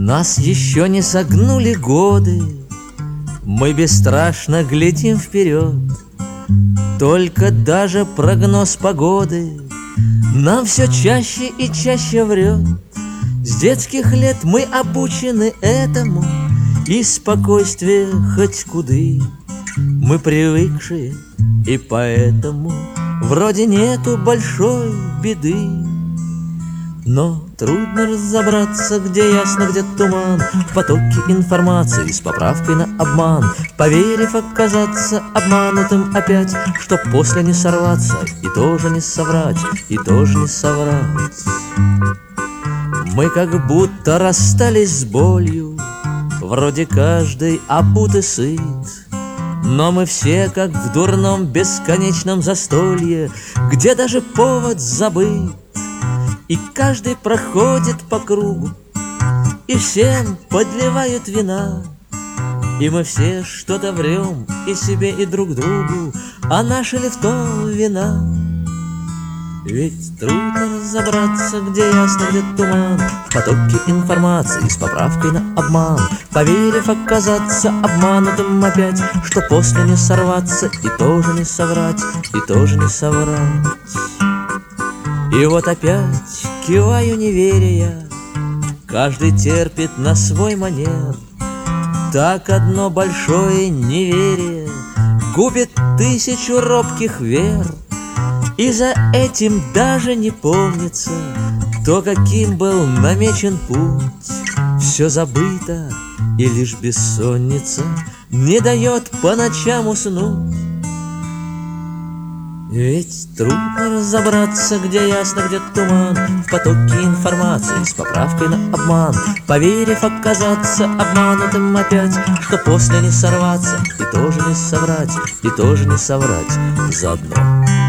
Нас еще не согнули годы, мы бесстрашно глядим вперед. Только даже прогноз погоды нам все чаще и чаще врет. С детских лет мы обучены этому, и спокойствие хоть куды мы привыкшие, и поэтому вроде нету большой беды. Но трудно разобраться, где ясно, где туман, в потоке информации с поправкой на обман, поверив оказаться обманутым опять, чтоб после не сорваться и тоже не соврать, и тоже не соврать. Мы как будто расстались с болью, вроде каждый обут и сыт, но мы все как в дурном бесконечном застолье, где даже повод забыт. И каждый проходит по кругу, и всем подливают вина, и мы все что-то врем и себе, и друг другу, а наша ли в том вина? Ведь трудно разобраться, где ясно, где туман, в потоке информации с поправкой на обман, поверив оказаться обманутым опять, что после не сорваться и тоже не соврать, и тоже не соврать. И вот опять киваю, не веря я, каждый терпит на свой манер. Так одно большое неверие губит тысячу робких вер. И за этим даже не помнится то, каким был намечен путь. Все забыто, и лишь бессонница не дает по ночам уснуть. Ведь трудно разобраться, где ясно, где туман, в потоке информации с поправкой на обман, поверив оказаться обманутым опять, что после не сорваться и тоже не соврать, и тоже не соврать заодно.